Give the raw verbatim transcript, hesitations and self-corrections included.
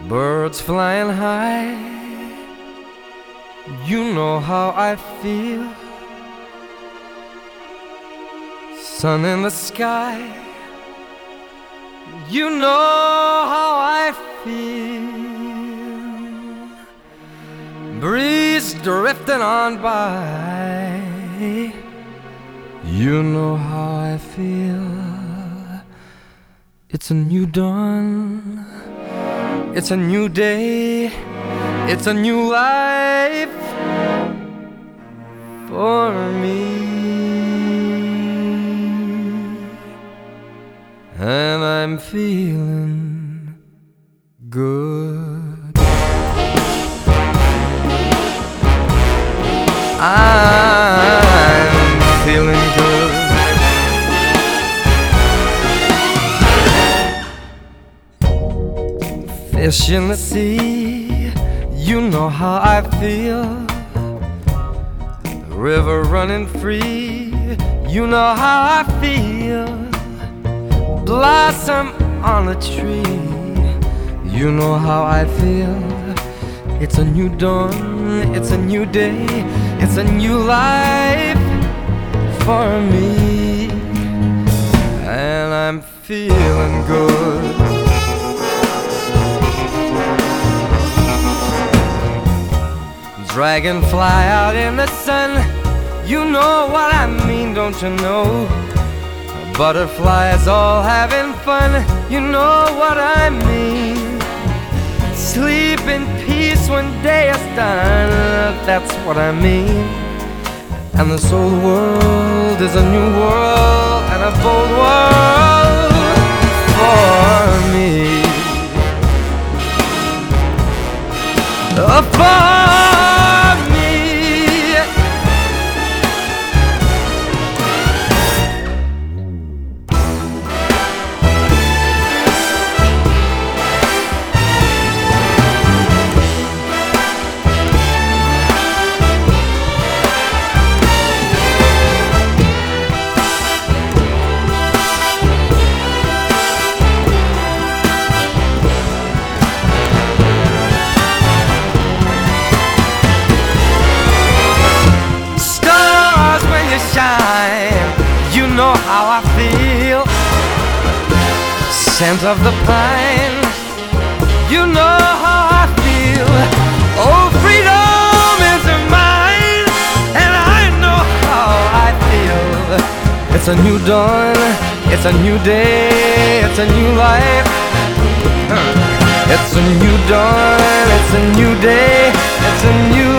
Birds flying high, you know how I feel. Sun in the sky, you know how I feel. Breeze drifting on by, you know how I feel. It's a new dawn, it's a new day, it's a new life for me. And I'm feeling good. I'm feeling good. Fish in the sea, you know how I feel. The river running free, you know how I feel. Blossom on a tree, you know how I feel. It's a new dawn, it's a new day, it's a new life for me. And I'm feeling good. Dragonfly out in the sun, you know what I mean, don't you know? Butterflies all having fun, you know what I mean. Sleep in peace when day is done, that's what I mean. And this old world is a new world and a bold world for me. Uh, for you know how I feel. Scent of the pine, you know how I feel. Oh, freedom is mine, and I know how I feel. It's a new dawn, it's a new day, it's a new life. It's a new dawn, it's a new day, it's a new